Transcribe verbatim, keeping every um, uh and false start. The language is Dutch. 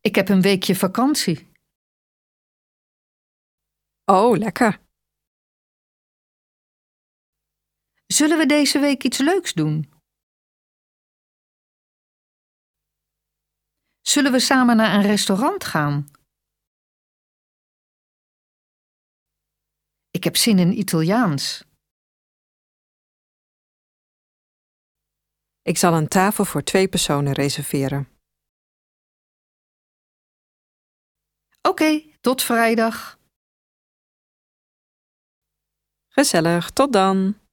Ik heb een weekje vakantie. Oh, lekker. Zullen we deze week iets leuks doen? Zullen we samen naar een restaurant gaan? Ik heb zin in Italiaans. Ik zal een tafel voor twee personen reserveren. Oké, tot vrijdag. Gezellig, tot dan.